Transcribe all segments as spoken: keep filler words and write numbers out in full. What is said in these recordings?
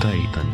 Titan.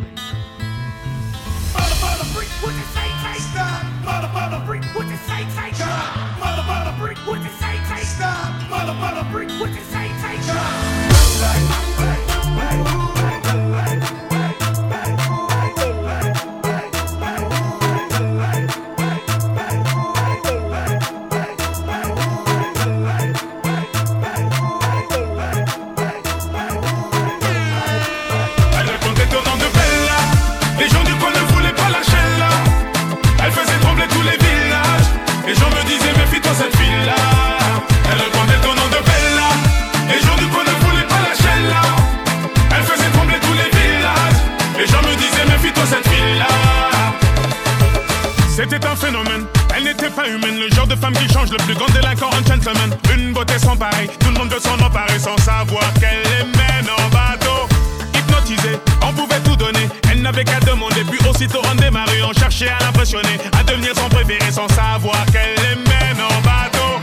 C'était un phénomène, elle n'était pas humaine. Le genre de femme qui change le plus grand délinquant en gentleman. Une beauté sans pareil, tout le monde veut s'en emparer sans savoir qu'elle les mène en bateau. Hypnotisée, on pouvait tout donner. Elle n'avait qu'à demander, puis aussitôt on démarrait. On cherchait à l'impressionner, à devenir son préféré sans savoir qu'elle les mène en bateau.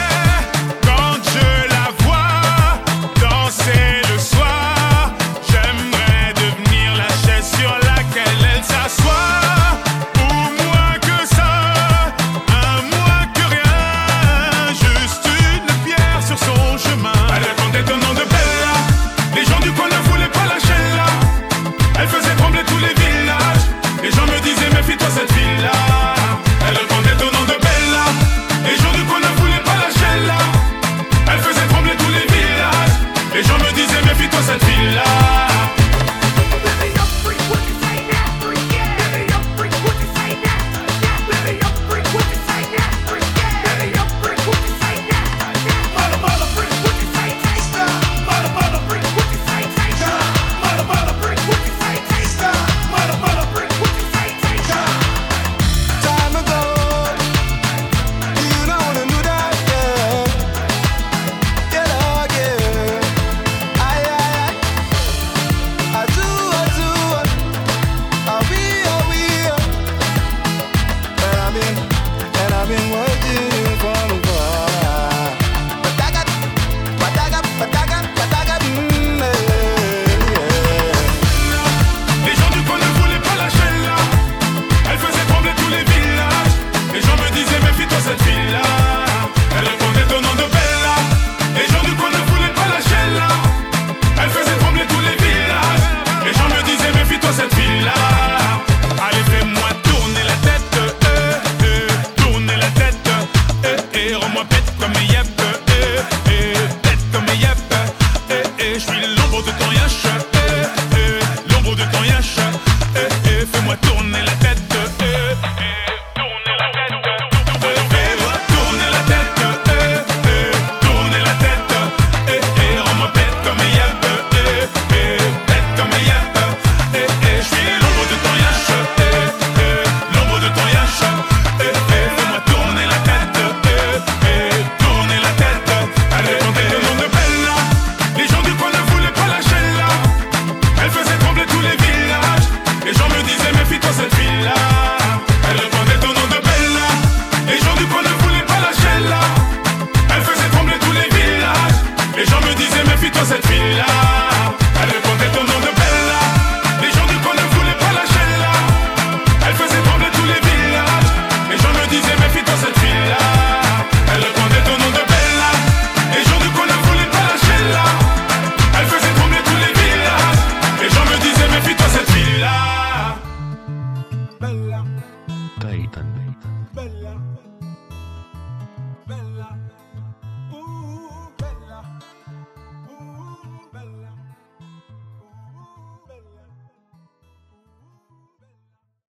Mais quand je la vois danser le soir, j'aimerais devenir la chaise sur laquelle elle s'assoit. Moi pète comme yep.